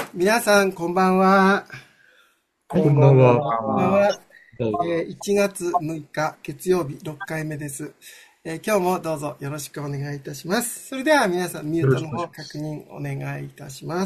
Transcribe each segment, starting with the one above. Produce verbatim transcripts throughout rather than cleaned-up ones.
皆さん、こんばんは。 はい、 こんばんこんばんは。 こんばんは。 は。えーいちがつむいか、月曜日、ろっかいめです。えー今日もどうぞよろしくお願いいたします。それでは皆さん、ミューよろしくお願いトの方、 します。 確認お願いいたします。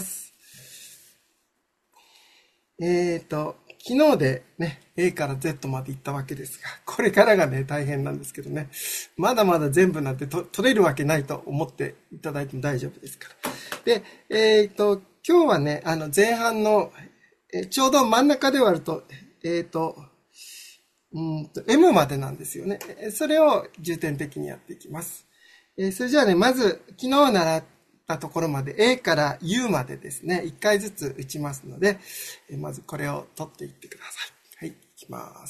えーと、昨日でね、A から Z まで行ったわけですが、これからがね、大変なんですけどね、まだまだ全部なんてと取れるわけないと思っていただいても大丈夫ですから。で、えーと、今日はね、あの、前半の、えーちょうど真ん中で割ると、えーと、うんと、M までなんですよね。えーそれを重点的にやっていきます。えーそれじゃあね、まず、昨日習ったところまで A から U までですね、いっかいずつ打ちますので、えーまずこれを取っていってください。はい、いきます。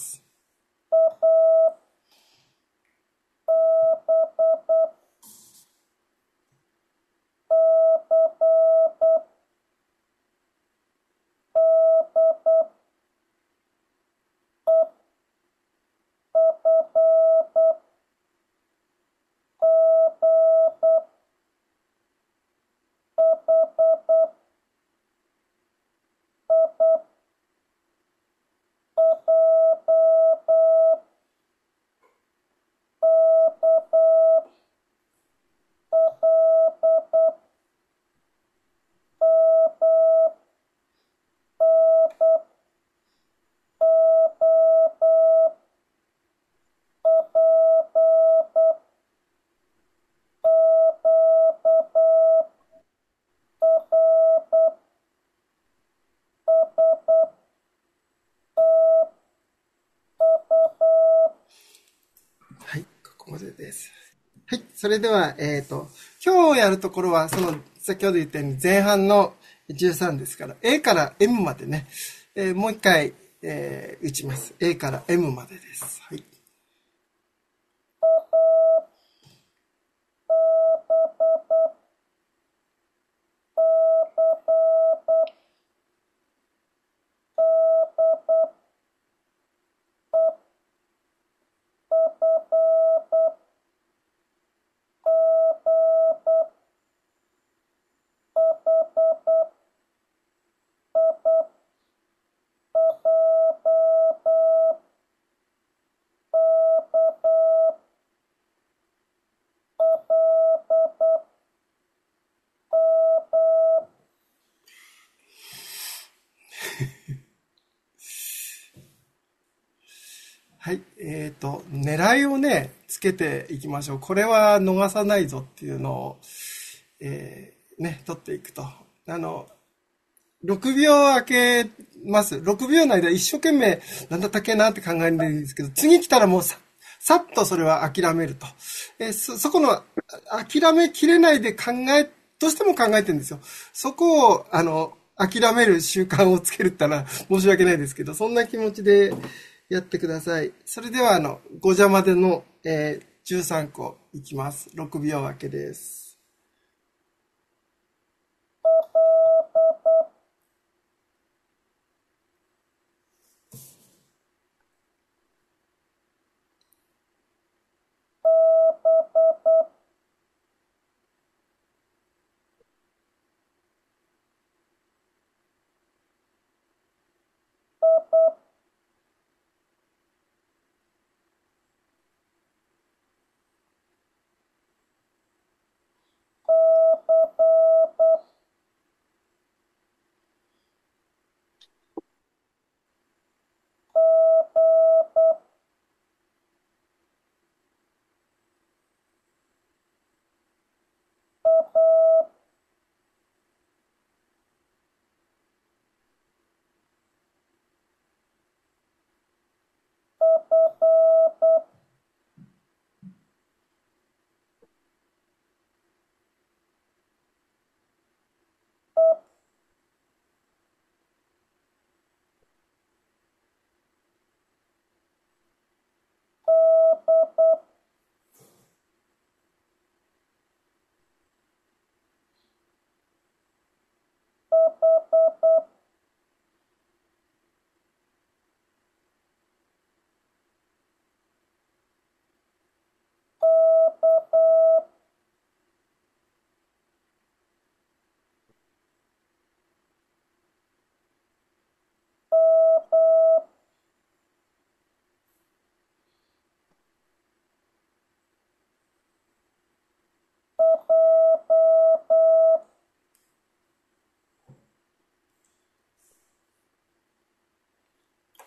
はい、ここまでです。はい、それでは、えっ、と、今日やるところは、その、先ほど言ったように前半のじゅうさんですから、A から M までね、えーもう一回、えー打ちます。A から M までです。はい。はい。えっ、と、狙いをね、つけていきましょう。これは逃さないぞっていうのを、えーね、取っていくと。あの、ろくびょう空けます。ろくびょうの間一生懸命なんだったっけなって考えるんですけど、次来たらもうさ、さっとそれは諦めると。えーそ、そこの諦めきれないで考え、どうしても考えてるんですよ。そこを、あの、諦める習慣をつけるったら申し訳ないですけど、そんな気持ちでやってください。それでは、あの、ごじゃまでの、えーじゅうさんこいきます。ろくびょう空けです。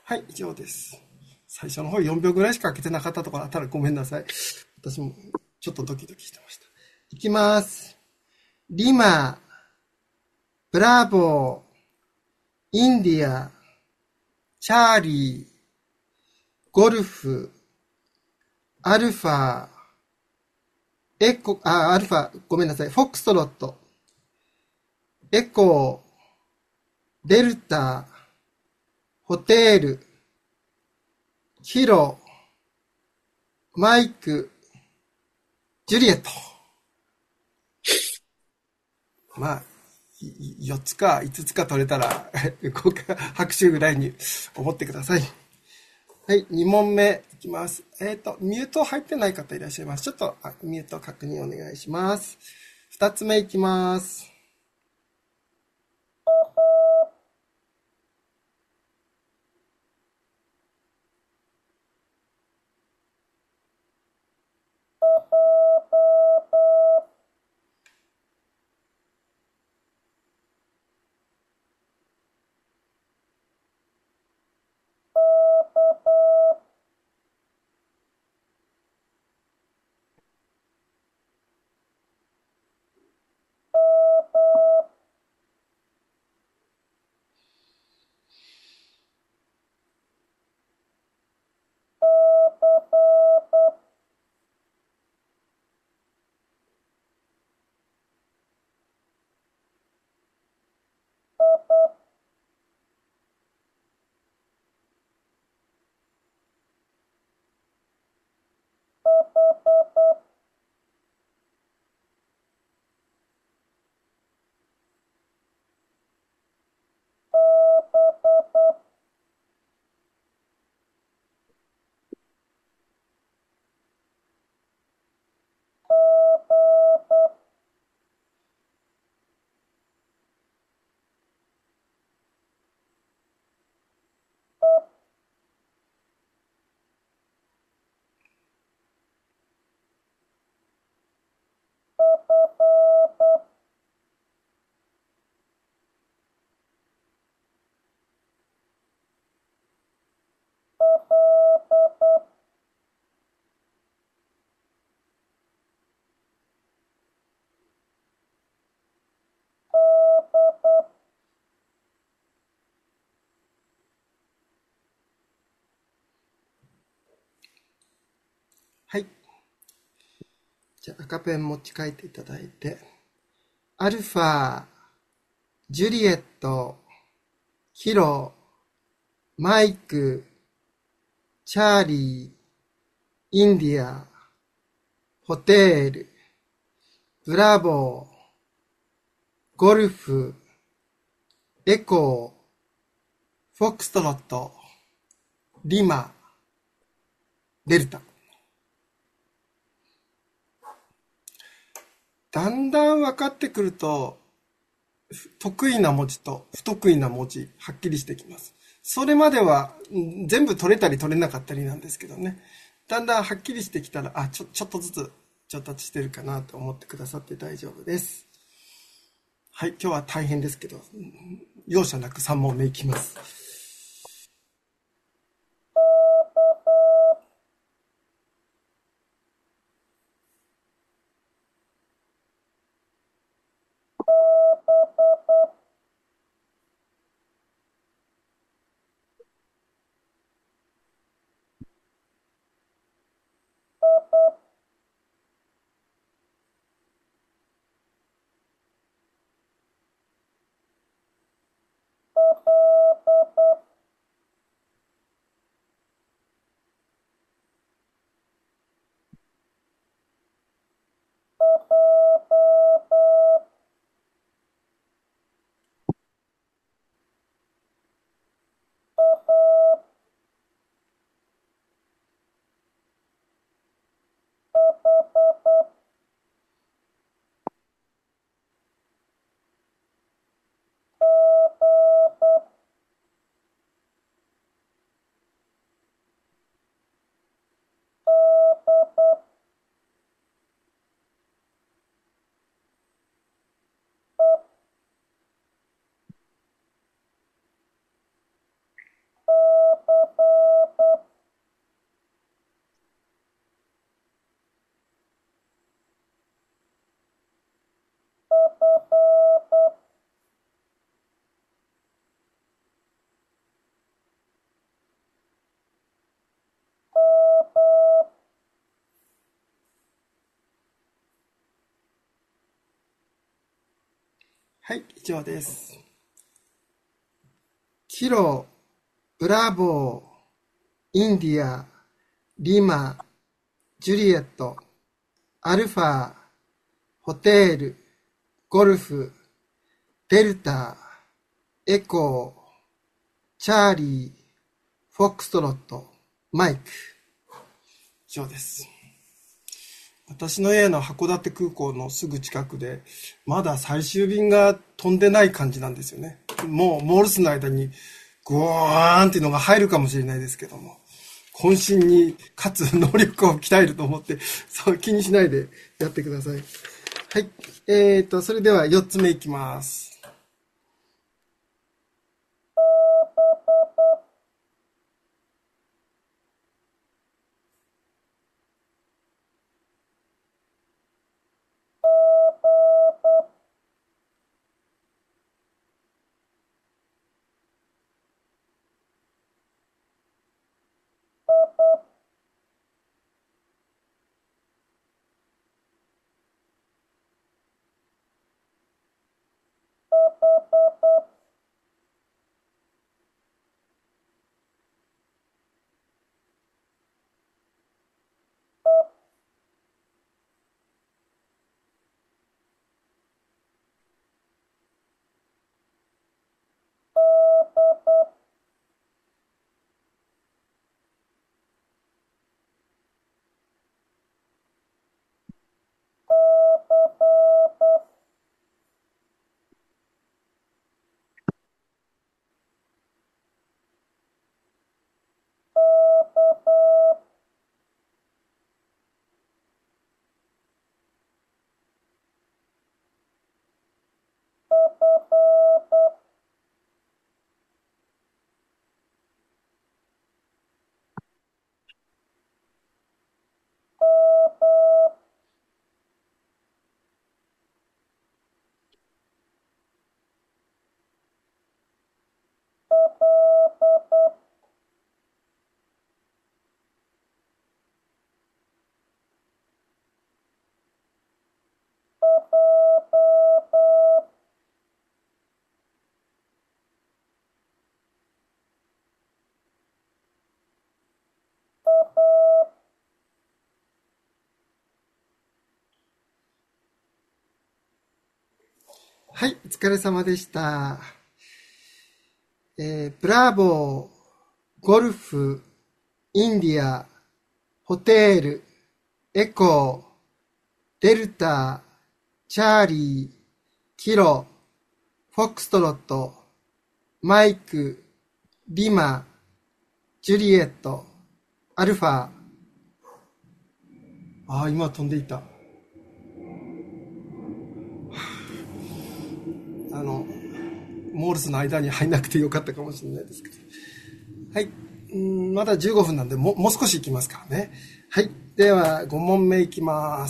はい、以上です。最初の方よんびょうぐらいしか開けてなかったところあったらごめんなさい。私もちょっとドキドキしてました。いきます。リマ、ブラボー、インディア、チャーリー、ゴルフ、アルファ、エコ、あ、アルファ、ごめんなさい。フォックストロット、エコー、デルタ、ホテール、キロ、マイク、ジュリエット。まあ、よっつかいつつか取れたら、こうか拍手ぐらいに思ってください。はい、に問目いきます。えっ、と、ミュート入ってない方いらっしゃいます。ちょっとあミュート確認お願いします。ふたつめいきます。はい。じゃあ赤ペン持ち帰っていただいて、アルファ、ジュリエット、キロ、マイク、チャーリー、インディア、ホテール、ブラボー、ゴルフ、エコー、フォックストロット、リマ、デルタ。だんだん分かってくると、得意な文字と不得意な文字、はっきりしてきます。それまではん全部取れたり取れなかったりなんですけどね。だんだんはっきりしてきたら、あ、ちょ、ちょっとずつ上達してるかなと思ってくださって大丈夫です。はい、今日は大変ですけど、容赦なくさん問目いきます。 はい、以上です。キロ、ブラボー、インディア、リマ、ジュリエット、アルファ、ホテール、ゴルフ、デルタ、エコー、チャーリー、フォックストロット、マイク。以上です。私の家の函館空港のすぐ近くで、まだ最終便が飛んでない感じなんですよね。もうモールスの間にグワーンっていうのが入るかもしれないですけども、渾身にかつ能力を鍛えると思って、そう気にしないでやってください。はい。えーと、それではよっつめいきます。はい、お疲れ様でした。えー、ブラボー、ゴルフ、インディア、ホテール、エコー、デルタ、チャーリー、キロ、フォックストロット、マイク、リマ、ジュリエット、アルファ。ああ、今飛んでいた。あの、モールスの間に入んなくてよかったかもしれないですけど。はい。んまだじゅうごふんなんで、ももう少しいきますからね。はい。では、ご問目いきます。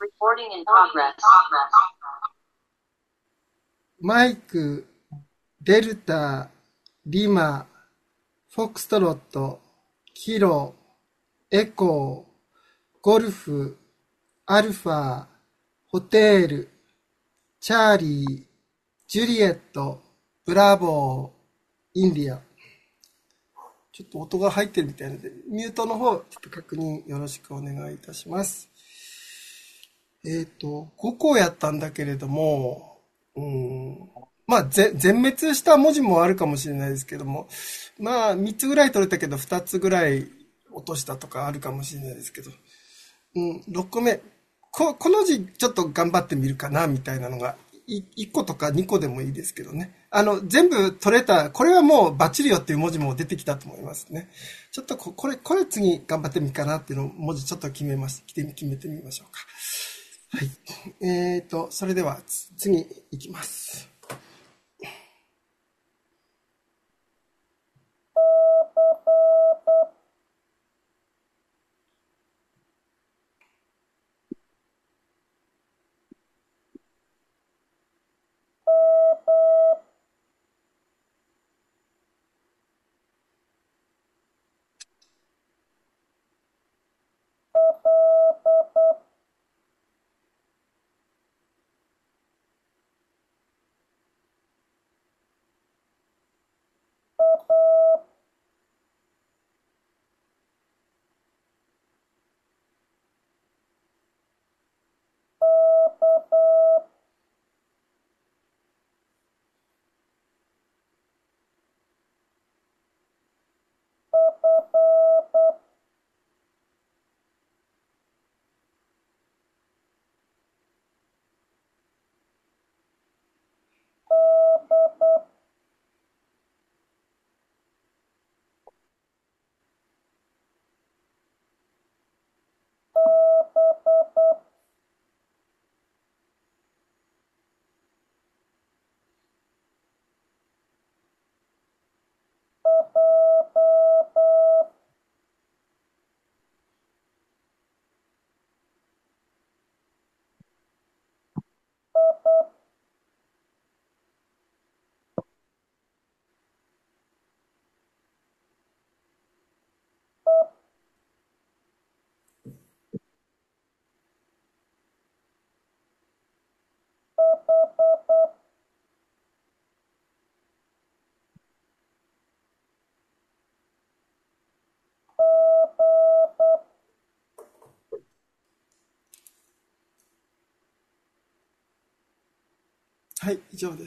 マイク、デルタ、リマ、フォックストロット、キロ、エコー、ゴルフ、アルファ、ホテール、チャーリー、ジュリエット、ブラボー、インディア。ちょっと音が入ってるみたいなので、ミュートの方、ちょっと確認よろしくお願いいたします。えっと、ごこやったんだけれども、うーん、まあ、ぜ全滅した文字もあるかもしれないですけども、まあ、みっつぐらい取れたけど、ふたつぐらい落としたとかあるかもしれないですけど、うん、ろっこめ、こ、この字ちょっと頑張ってみるかな、みたいなのが、いいっことかにこでもいいですけどね。あの、全部取れた、これはもうバッチリよっていう文字も出てきたと思いますね。ちょっとこ、これ、これ次頑張ってみるかなっていうのを文字ちょっと決めます。決め決めてみましょうか。はい。えーと、それではつ次いきます。はい、以上です。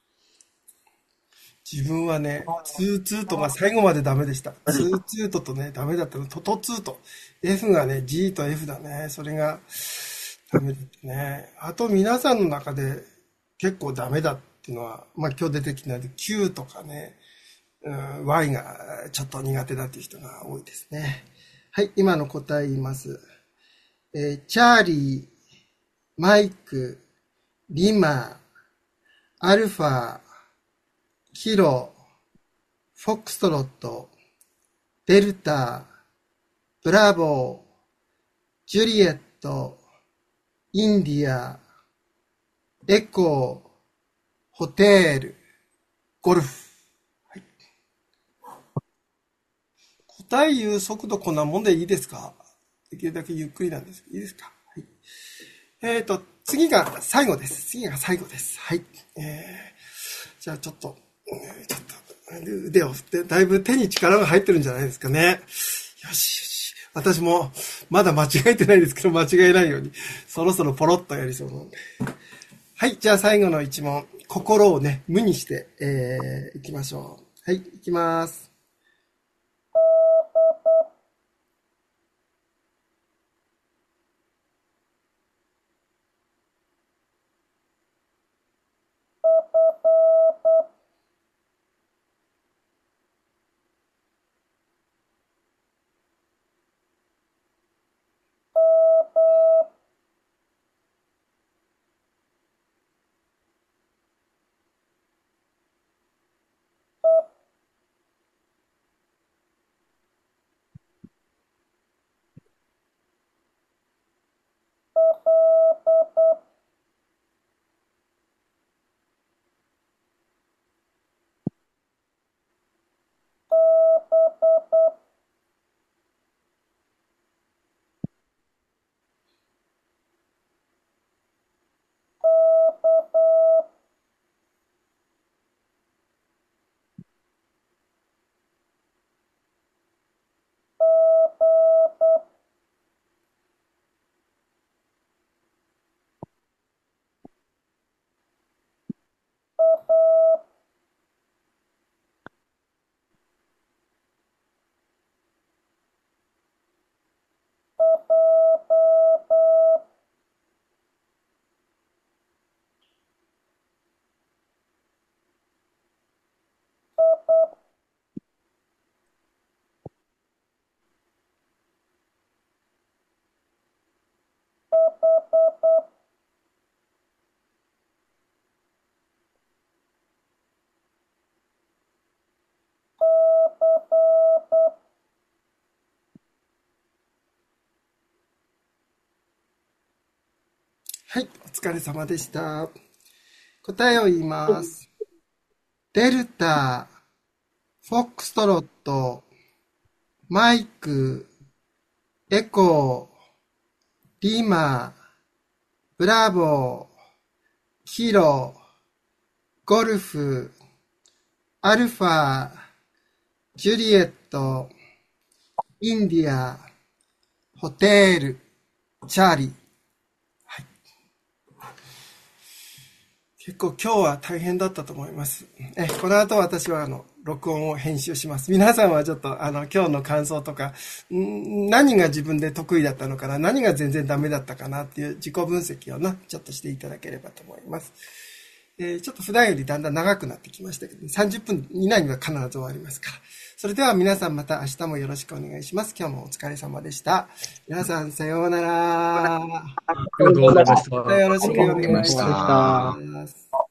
自分はね、ツーツートが最後までダメでした。ツーツートとね、ダメだったの。トトツート。F がね、G と F だね。それがダメだったね。あと皆さんの中で結構ダメだっていうのは、まあ今日出てきたので Q とかね、うん、Y がちょっと苦手だっていう人が多いですね。はい、今の答え言います。えーチャーリー、マイク、リマ、アルファ、キロ、フォックストロット、デルタ、ブラボー、ジュリエット、インディア、エコー、ホテール、ゴルフ。答え言う速度こんなもんでいいですか？できるだけゆっくりなんですけど、いいですか？はい。えっと、次が最後です。次が最後です。はい。えー、じゃあちょっと、えーちょっと、腕を振って、だいぶ手に力が入ってるんじゃないですかね。よしよし。私も、まだ間違えてないですけど、間違えないように、そろそろポロッとやりそうなので。はい。じゃあ最後の一問。心をね、無にして、えー、いきましょう。はい。いきます。 はい、お疲れ様でした。答えを言います。デルタ、フォックストロット、マイク、エコー、リマ、ブラボー、キロ、ゴルフ、アルファ、ジュリエット、インディア、ホテール、チャーリー。はい。結構今日は大変だったと思います。え、この後私はあの、録音を編集します。皆さんはちょっとあの、今日の感想とか、ん何が自分で得意だったのかな、何が全然ダメだったかなっていう自己分析をな、ちょっとしていただければと思います。えーちょっと普段よりだんだん長くなってきましたけど、さんじゅっぷん以内には必ず終わりますから。それでは皆さんまた明日もよろしくお願いします。今日もお疲れ様でした。皆さんさようなら。 ありがとうございました。 よろしくおありがとうございまし願いした。 ます。